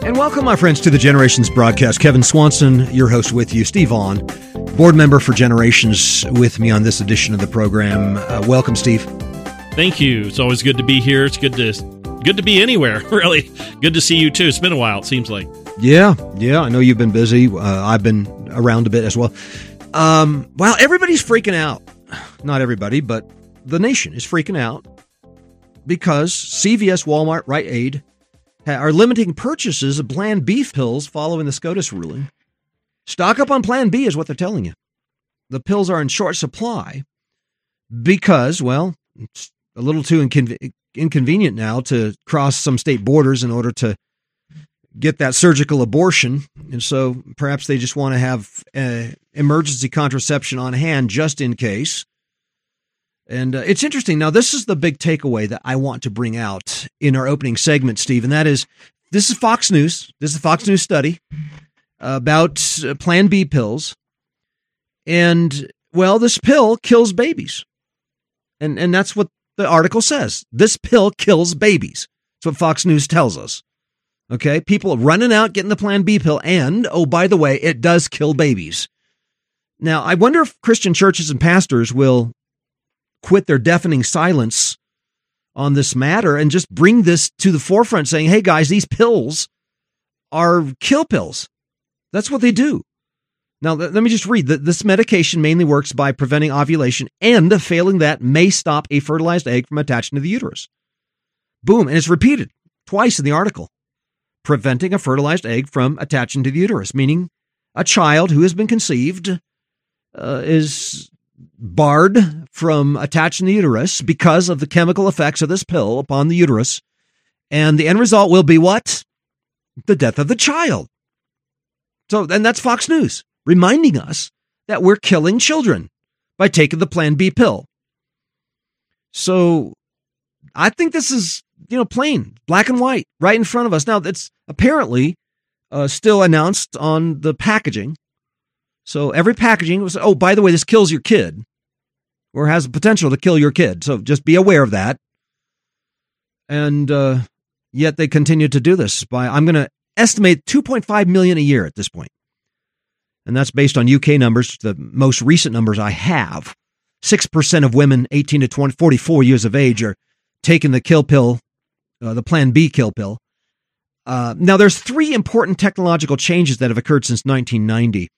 And welcome, my friends, to the Generations broadcast. Kevin Swanson, your host with you. Steve Vaughn, board member for Generations, with me on this edition of the program. Welcome, Steve. Thank you. It's always good to be here. It's good to be anywhere, really. Good to see you, too. It's been a while, it seems like. Yeah. I know you've been busy. I've been around a bit as well. Well, everybody's freaking out. Not everybody, but the nation is freaking out because CVS, Walmart, Rite Aid are limiting purchases of Plan B pills following the SCOTUS ruling. Stock up on Plan B is what they're telling you. The pills are in short supply because, well, it's a little too inconvenient now to cross some state borders in order to get that surgical abortion. And so perhaps they just want to have emergency contraception on hand just in case. And it's interesting. Now, this is the big takeaway that I want to bring out in our opening segment, Steve, and that is, this is Fox News. This is a Fox News study about Plan B pills. And, well, this pill kills babies. And that's what the article says. This pill kills babies. That's what Fox News tells us. Okay? People running out, getting the Plan B pill, and, oh, by the way, it does kill babies. Now, I wonder if Christian churches and pastors will quit their deafening silence on this matter and just bring this to the forefront, saying, hey, guys, these pills are kill pills. That's what they do. Now, let me just read. This medication mainly works by preventing ovulation, and failing that may stop a fertilized egg from attaching to the uterus. Boom. And it's repeated twice in the article. Preventing a fertilized egg from attaching to the uterus, meaning a child who has been conceived is barred from attaching the uterus because of the chemical effects of this pill upon the uterus. And the end result will be what? The death of the child. So, and that's Fox News reminding us that we're killing children by taking the Plan B pill. So I think this is, plain, black and white, right in front of us. Now, it's apparently still announced on the packaging. So every packaging was, oh, by the way, this kills your kid, or has the potential to kill your kid. So just be aware of that. And yet they continue to do this by, I'm going to estimate 2.5 million a year at this point. And that's based on UK numbers, the most recent numbers I have. 6% of women 18 to 44 years of age are taking the kill pill, the Plan B kill pill. Now, there's three important technological changes that have occurred since 1990.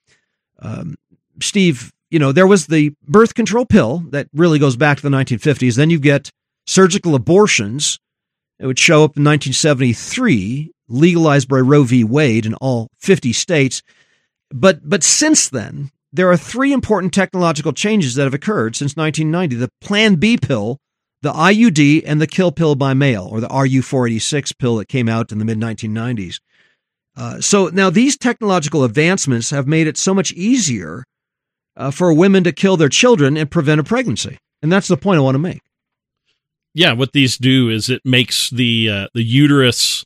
Steve, there was the birth control pill that really goes back to the 1950s. Then you get surgical abortions. It would show up in 1973, legalized by Roe v. Wade in all 50 states. But since then, there are three important technological changes that have occurred since 1990. The Plan B pill, the IUD, and the kill pill by mail, or the RU486 pill that came out in the mid-1990s. So now these technological advancements have made it so much easier for women to kill their children and prevent a pregnancy. And that's the point I want to make. Yeah, what these do is it makes the uterus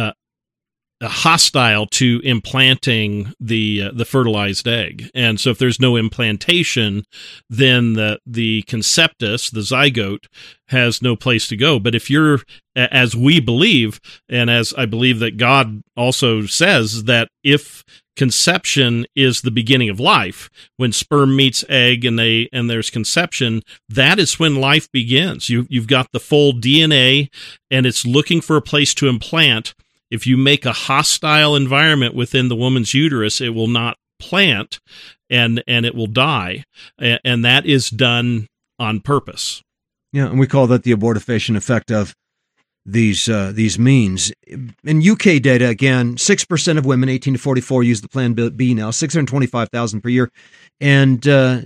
hostile to implanting the fertilized egg. And so if there's no implantation, then the conceptus, the zygote, has no place to go. But if you're, as we believe, and as I believe that God also says, that if conception is the beginning of life, when sperm meets egg and there's conception, that is when life begins. You've got the full DNA, and it's looking for a place to implant. If you make a hostile environment within the woman's uterus, it will not plant, and it will die. And that is done on purpose. Yeah, and we call that the abortifacient effect of these means. In UK data, again, 6% of women 18 to 44 use the Plan B now, 625,000 per year. And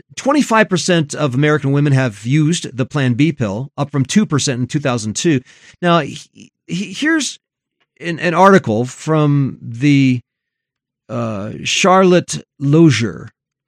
25% of American women have used the Plan B pill, up from 2% in 2002. Now, here's an article from the Charlotte Lozier,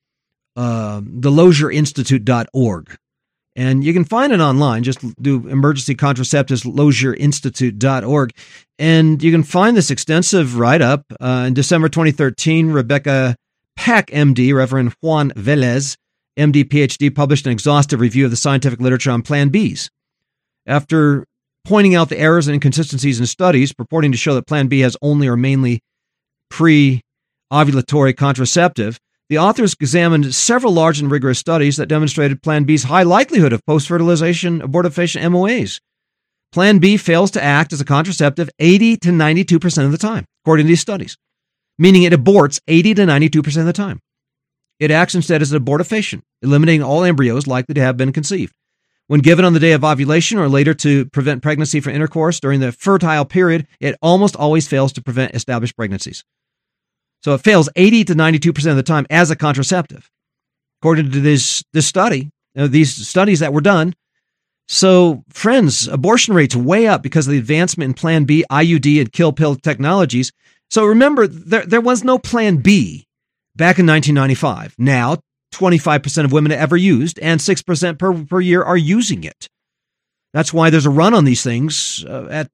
the LozierInstitute.org. And you can find it online. Just do emergency contraceptives, LozierInstitute.org. And you can find this extensive write-up. In December 2013, Rebecca Peck, MD, Reverend Juan Velez, MD, PhD, published an exhaustive review of the scientific literature on Plan Bs. After pointing out the errors and inconsistencies in studies purporting to show that Plan B has only or mainly pre-ovulatory contraceptive, the authors examined several large and rigorous studies that demonstrated Plan B's high likelihood of post-fertilization abortifacient MOAs. Plan B fails to act as a contraceptive 80 to 92% of the time, according to these studies, meaning it aborts 80 to 92% of the time. It acts instead as an abortifacient, eliminating all embryos likely to have been conceived. When given on the day of ovulation or later to prevent pregnancy from intercourse during the fertile period, it almost always fails to prevent established pregnancies. So it fails 80 to 92% of the time as a contraceptive, according to this study, these studies that were done. So, friends, abortion rates way up because of the advancement in Plan B, IUD, and kill pill technologies. So remember, there was no Plan B back in 1995. Now, 25% of women ever used, and 6% per year are using it. That's why there's a run on these things at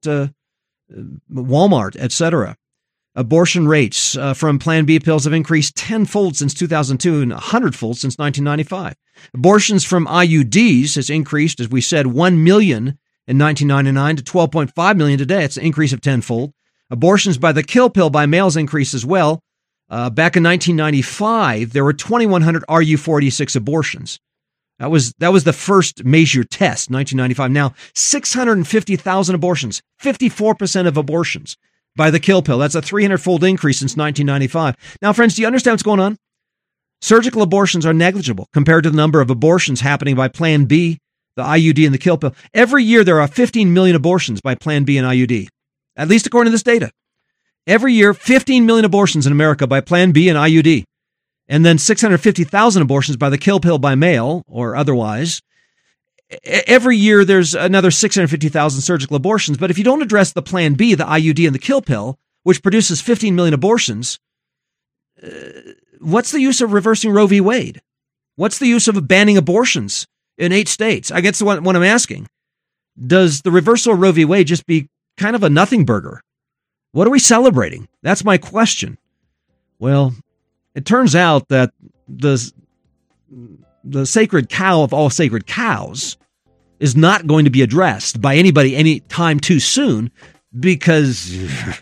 Walmart, etc. Abortion rates from Plan B pills have increased tenfold since 2002 and 100-fold since 1995. Abortions from IUDs has increased, as we said, 1 million in 1999 to 12.5 million today. It's an increase of tenfold. Abortions by the kill pill by males increased as well. Back in 1995, there were 2,100 RU486 abortions. That was the first major test, 1995. Now, 650,000 abortions, 54% of abortions by the kill pill. That's a 300-fold increase since 1995. Now, friends, do you understand what's going on? Surgical abortions are negligible compared to the number of abortions happening by Plan B, the IUD, and the kill pill. Every year, there are 15 million abortions by Plan B and IUD, at least according to this data. Every year, 15 million abortions in America by Plan B and IUD, and then 650,000 abortions by the kill pill by male or otherwise. Every year, there's another 650,000 surgical abortions. But if you don't address the Plan B, the IUD, and the kill pill, which produces 15 million abortions, what's the use of reversing Roe v. Wade? What's the use of banning abortions in 8 states? I guess what I'm asking. Does the reversal of Roe v. Wade just be kind of a nothing burger? What are we celebrating? That's my question. Well, it turns out that the sacred cow of all sacred cows is not going to be addressed by anybody any time too soon because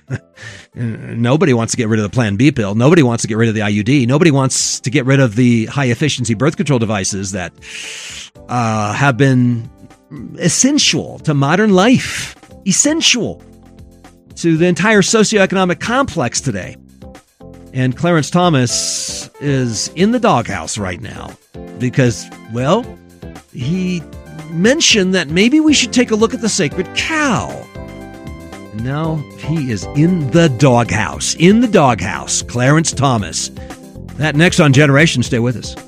nobody wants to get rid of the Plan B pill. Nobody wants to get rid of the IUD. Nobody wants to get rid of the high-efficiency birth control devices that have been essential to modern life. Essential to the entire socioeconomic complex today. And Clarence Thomas is in the doghouse right now because, well, he mentioned that maybe we should take a look at the sacred cow. And now he is in the doghouse. In the doghouse. Clarence Thomas. That next on Generation. Stay with us.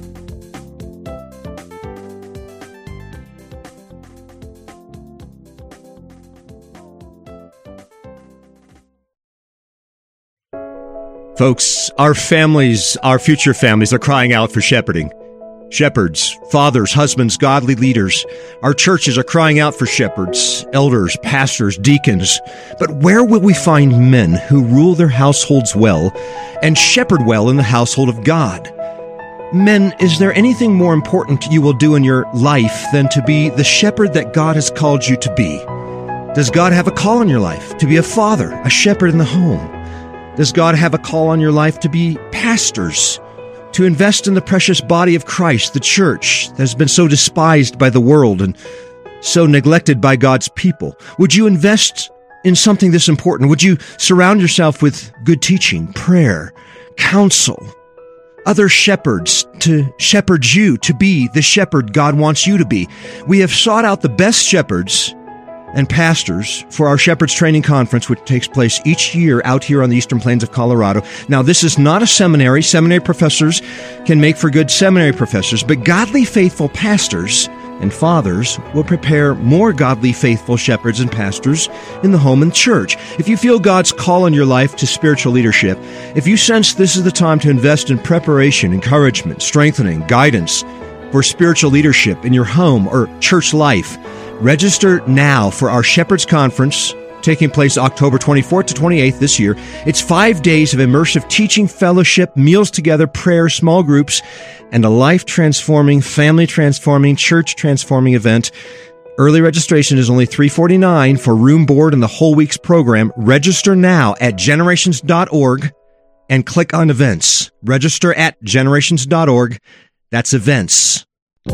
Folks, our families, our future families are crying out for shepherding. Shepherds, fathers, husbands, godly leaders. Our churches are crying out for shepherds, elders, pastors, deacons. But where will we find men who rule their households well and shepherd well in the household of God? Men, is there anything more important you will do in your life than to be the shepherd that God has called you to be? Does God have a call in your life to be a father, a shepherd in the home? Does God have a call on your life to be pastors, to invest in the precious body of Christ, the church that has been so despised by the world and so neglected by God's people? Would you invest in something this important? Would you surround yourself with good teaching, prayer, counsel, other shepherds to shepherd you to be the shepherd God wants you to be? We have sought out the best shepherds and pastors for our Shepherds Training Conference, which takes place each year out here on the Eastern Plains of Colorado. Now, this is not a seminary. Seminary professors can make for good seminary professors, but godly, faithful pastors and fathers will prepare more godly, faithful shepherds and pastors in the home and church. If you feel God's call in your life to spiritual leadership, if you sense this is the time to invest in preparation, encouragement, strengthening, guidance for spiritual leadership in your home or church life, register now for our Shepherds Conference taking place October 24th to 28th this year. It's 5 days of immersive teaching, fellowship, meals together, prayer, small groups, and a life-transforming, family-transforming, church-transforming event. Early registration is only $349 for room, board, and the whole week's program. Register now at generations.org and click on events. Register at generations.org. That's events.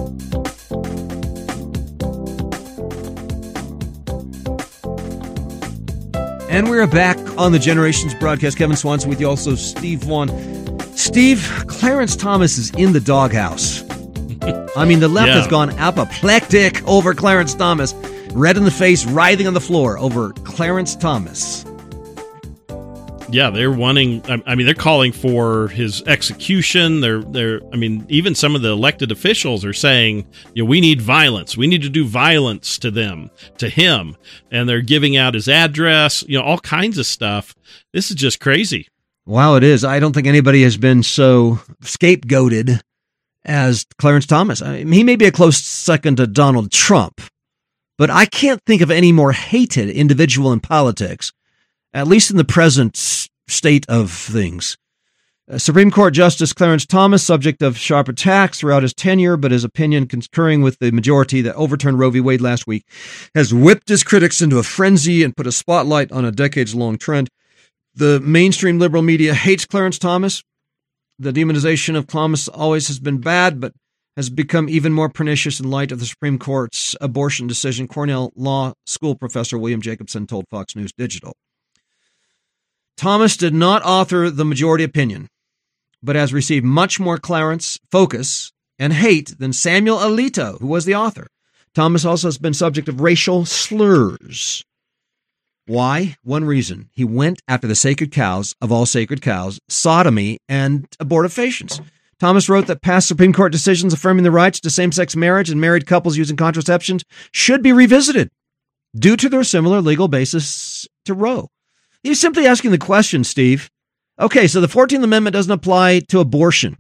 And we're back on the Generations broadcast. Kevin Swanson with you, also Steve Vaughn. Steve, Clarence Thomas is in the doghouse. I mean, the left has gone apoplectic over Clarence Thomas. Red in the face, writhing on the floor over Clarence Thomas. Yeah, they're wanting. I mean, they're calling for his execution. They're. I mean, even some of the elected officials are saying, we need violence. We need to do violence to him, and they're giving out his address. All kinds of stuff. This is just crazy. Wow, it is. I don't think anybody has been so scapegoated as Clarence Thomas. I mean, he may be a close second to Donald Trump, but I can't think of any more hated individual in politics, at least in the present state of things. Supreme Court Justice Clarence Thomas, subject of sharp attacks throughout his tenure, but his opinion concurring with the majority that overturned Roe v. Wade last week, has whipped his critics into a frenzy and put a spotlight on a decades-long trend. The mainstream liberal media hates Clarence Thomas. The demonization of Thomas always has been bad, but has become even more pernicious in light of the Supreme Court's abortion decision, Cornell Law School professor William Jacobson told Fox News Digital. Thomas did not author the majority opinion, but has received much more Clarence focus and hate than Samuel Alito, who was the author. Thomas also has been subject of racial slurs. Why? One reason. He went after the sacred cows of all sacred cows, sodomy and abortifacients. Thomas wrote that past Supreme Court decisions affirming the rights to same-sex marriage and married couples using contraceptions should be revisited due to their similar legal basis to Roe. He's simply asking the question, Steve. Okay, so the 14th Amendment doesn't apply to abortion.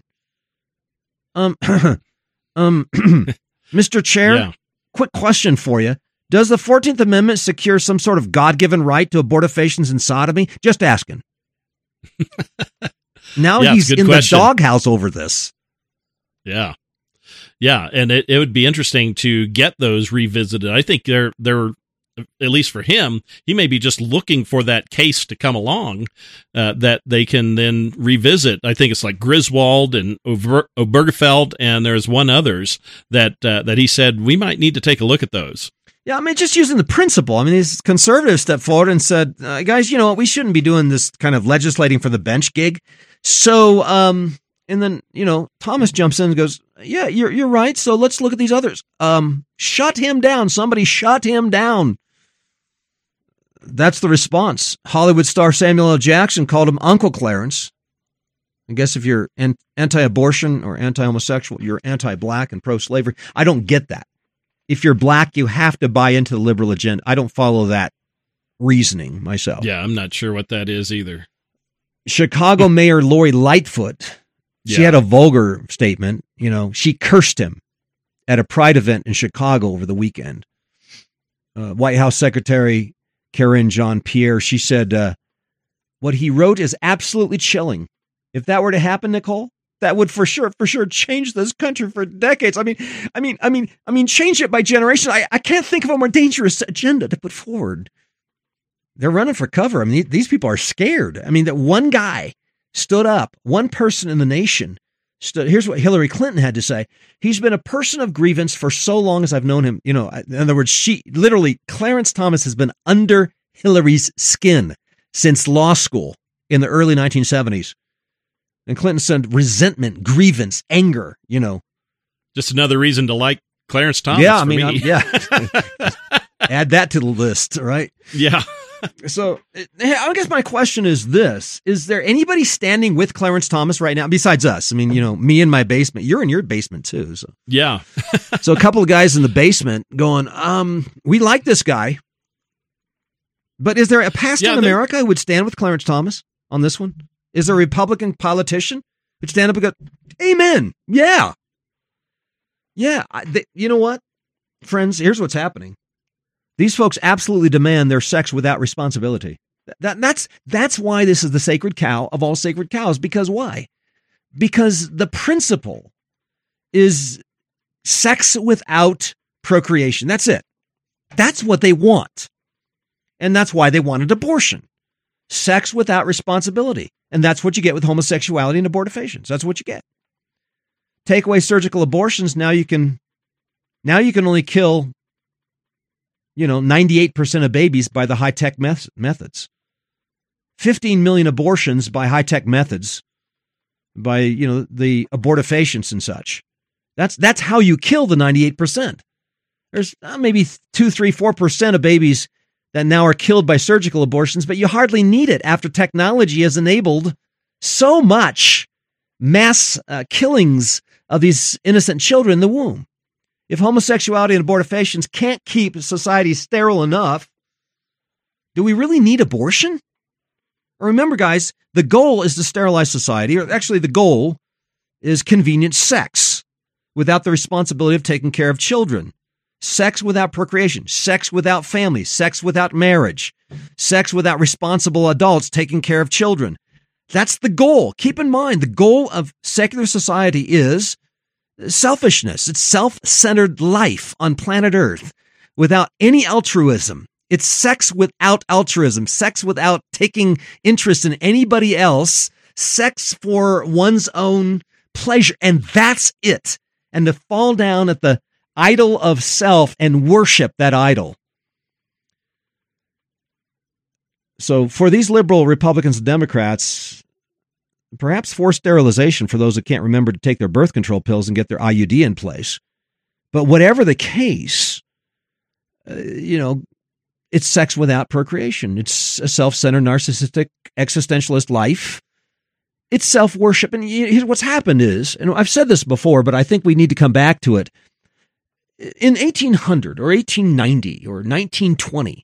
Mr. Chair, quick question for you. Does the 14th Amendment secure some sort of God-given right to abortifacients and sodomy? Just asking. Now he's in the doghouse over this. Yeah. Yeah, and it would be interesting to get those revisited. I think they're at least for him, he may be just looking for that case to come along that they can then revisit. I think it's like Griswold and Obergefell, and there's one others that he said we might need to take a look at those. Yeah, I mean, just using the principle. I mean, these conservatives stepped forward and said, guys, we shouldn't be doing this kind of legislating for the bench gig. So, and then, Thomas jumps in and goes, yeah, you're right. So let's look at these others. Shut him down. Somebody shut him down. That's the response. Hollywood star Samuel L. Jackson called him Uncle Clarence. I guess if you're anti-abortion or anti-homosexual, you're anti-black and pro-slavery. I don't get that. If you're black, you have to buy into the liberal agenda. I don't follow that reasoning myself. Yeah, I'm not sure what that is either. Chicago Mayor Lori Lightfoot, she had a vulgar statement. She cursed him at a pride event in Chicago over the weekend. White House Secretary Karine Jean-Pierre, she said, what he wrote is absolutely chilling. If that were to happen, Nicole, that would for sure change this country for decades. I mean, change it by generation. I can't think of a more dangerous agenda to put forward. They're running for cover. I mean, these people are scared. I mean, that one guy stood up, one person in the nation stood. Here's what Hillary Clinton had to say. He's been a person of grievance for so long as I've known him. In other words, Clarence Thomas has been under Hillary's skin since law school in the early 1970s. And Clinton said resentment, grievance, anger, Just another reason to like Clarence Thomas. Yeah, I mean, add that to the list, right? Yeah. So I guess my question is this. Is there anybody standing with Clarence Thomas right now besides us? I mean, me in my basement. You're in your basement too. So. Yeah. So a couple of guys in the basement going, we like this guy. But is there a pastor in America who would stand with Clarence Thomas on this one? Is there a Republican politician who'd stand up and go, amen, yeah. Yeah, you know what, friends, here's what's happening. These folks absolutely demand their sex without responsibility. That's why this is the sacred cow of all sacred cows. Because why? Because the principle is sex without procreation. That's it. That's what they want. And that's why they wanted abortion. Sex without responsibility. And that's what you get with homosexuality and abortifacients. That's what you get. Take away surgical abortions, now you can only kill 98% of babies by the high-tech methods. 15 million abortions by high-tech methods, by the abortifacients and such. That's how you kill the 98%. There's maybe 2, 3, 4% of babies that now are killed by surgical abortions, but you hardly need it after technology has enabled so much mass killings of these innocent children in the womb. If homosexuality and abortifacients can't keep society sterile enough, do we really need abortion? Remember, guys, the goal is to sterilize society, or actually the goal is convenient sex without the responsibility of taking care of children. Sex without procreation, sex without family, sex without marriage, sex without responsible adults taking care of children. That's the goal. Keep in mind, the goal of secular society is selfishness. It's self-centered life on planet Earth without any altruism. It's sex without altruism, sex without taking interest in anybody else, sex for one's own pleasure. And that's it. And to fall down at the idol of self and worship that idol. So for these liberal Republicans and Democrats, perhaps forced sterilization for those that can't remember to take their birth control pills and get their IUD in place. But whatever the case, it's sex without procreation. It's a self-centered, narcissistic, existentialist life. It's self-worship. And here's what's happened is, and I've said this before, but I think we need to come back to it. In 1800 or 1890 or 1920,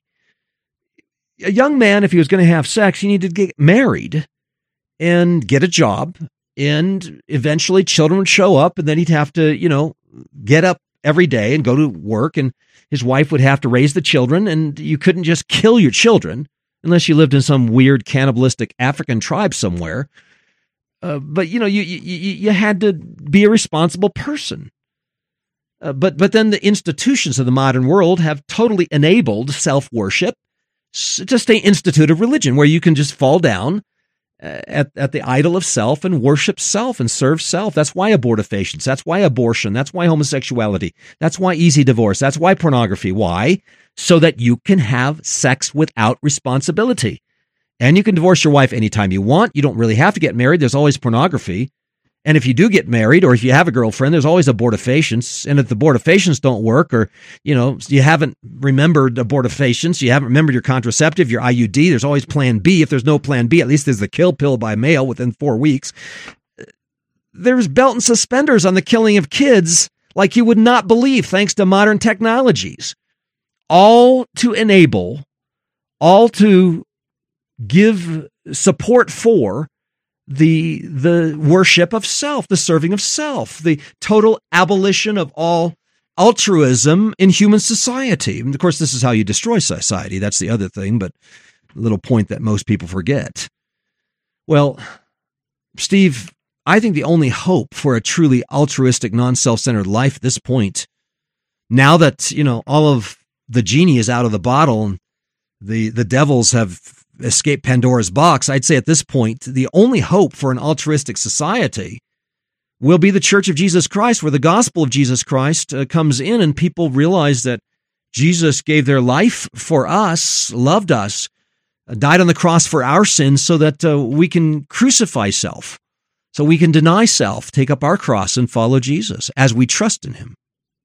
a young man, if he was going to have sex, he needed to get married and get a job, and eventually children would show up, and then he'd have to, get up every day and go to work, and his wife would have to raise the children, and you couldn't just kill your children unless you lived in some weird cannibalistic African tribe somewhere. But you had to be a responsible person. But then the institutions of the modern world have totally enabled self-worship to stay instituted religion, where you can just fall down at the idol of self and worship self and serve self. That's why abortifacients. That's why abortion. That's why homosexuality. That's why easy divorce. That's why pornography. Why? So that you can have sex without responsibility. And you can divorce your wife anytime you want. You don't really have to get married. There's always pornography. And if you do get married, or if you have a girlfriend, there's always abortifacients. And if the abortifacients don't work, or, you haven't remembered abortifacients, you haven't remembered your contraceptive, your IUD, there's always plan B. If there's no plan B, at least there's the kill pill by mail within 4 weeks. There's belt and suspenders on the killing of kids like you would not believe, thanks to modern technologies. All to enable, all to give support for the worship of self, the serving of self, the total abolition of all altruism in human society. And of course, this is how you destroy society. That's the other thing, but a little point that most people forget. Well, Steve, I think the only hope for a truly altruistic, non-self-centered life at this point, now that, all of the genie is out of the bottle and the devils have escape Pandora's box, I'd say at this point, the only hope for an altruistic society will be the Church of Jesus Christ, where the gospel of Jesus Christ comes in and people realize that Jesus gave their life for us, loved us, died on the cross for our sins so that we can crucify self, so we can deny self, take up our cross and follow Jesus as we trust in him.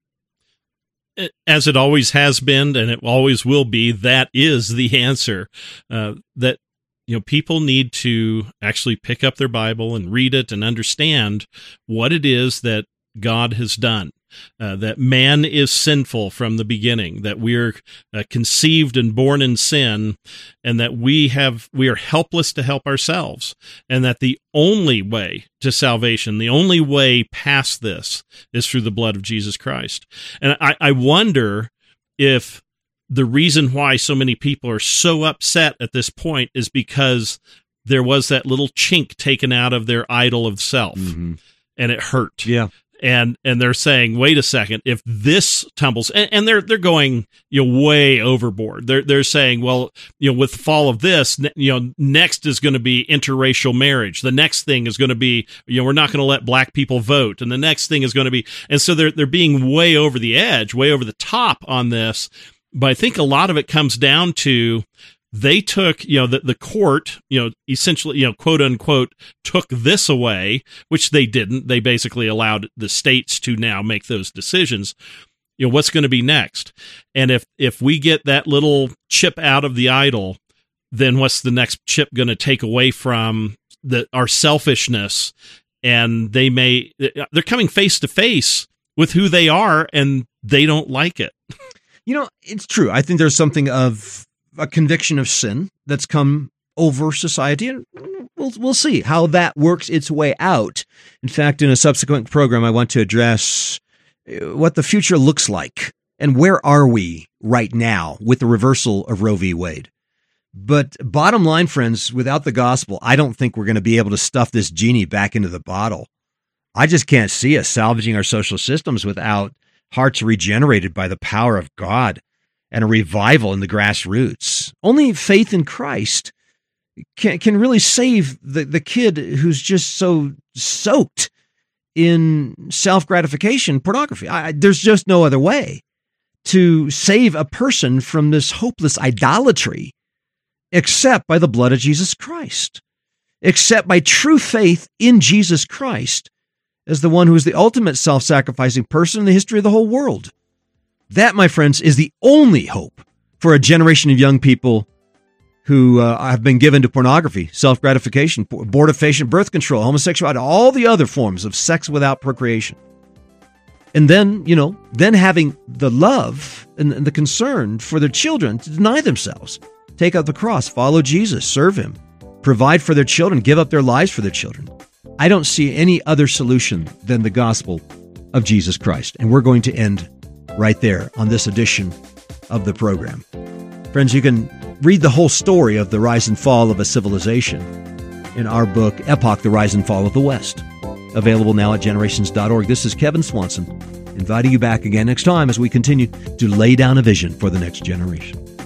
As it always has been, and it always will be, that is the answer. That people need to actually pick up their Bible and read it and understand what it is that God has done. That man is sinful from the beginning, that we're conceived and born in sin, and that we are helpless to help ourselves, and that the only way to salvation, the only way past this, is through the blood of Jesus Christ. And I wonder if the reason why so many people are so upset at this point is because there was that little chink taken out of their idol of self, and it hurt. Yeah. and they're saying, wait a second, if this tumbles, and they're going, way overboard. They're saying, well, with the fall of this, next is going to be interracial marriage. The next thing is going to be, we're not going to let black people vote, and the next thing is going to be, and so they're being way over the edge, way over the top on this. But I think a lot of it comes down to they took, the court, essentially, quote unquote, took this away, which they didn't. They basically allowed the states to now make those decisions. What's going to be next? And if we get that little chip out of the idol, then what's the next chip going to take away from our selfishness? And they're coming face to face with who they are, and they don't like it. It's true. I think there's something of a conviction of sin that's come over society, and we'll see how that works its way out. In fact, in a subsequent program, I want to address what the future looks like and where are we right now with the reversal of Roe v. Wade. But bottom line, friends, without the gospel, I don't think we're going to be able to stuff this genie back into the bottle. I just can't see us salvaging our social systems without hearts regenerated by the power of God and a revival in the grassroots. Only faith in Christ can really save the kid who's just so soaked in self-gratification, pornography. There's just no other way to save a person from this hopeless idolatry except by the blood of Jesus Christ, except by true faith in Jesus Christ as the one who is the ultimate self-sacrificing person in the history of the whole world. That, my friends, is the only hope for a generation of young people who have been given to pornography, self-gratification, abortifacient, birth control, homosexuality, all the other forms of sex without procreation. And then, then having the love and the concern for their children to deny themselves, take up the cross, follow Jesus, serve him, provide for their children, give up their lives for their children. I don't see any other solution than the gospel of Jesus Christ. And we're going to end right there on this edition of the program. Friends, you can read the whole story of the rise and fall of a civilization in our book, Epoch, The Rise and Fall of the West, available now at generations.org. This is Kevin Swanson, inviting you back again next time as we continue to lay down a vision for the next generation.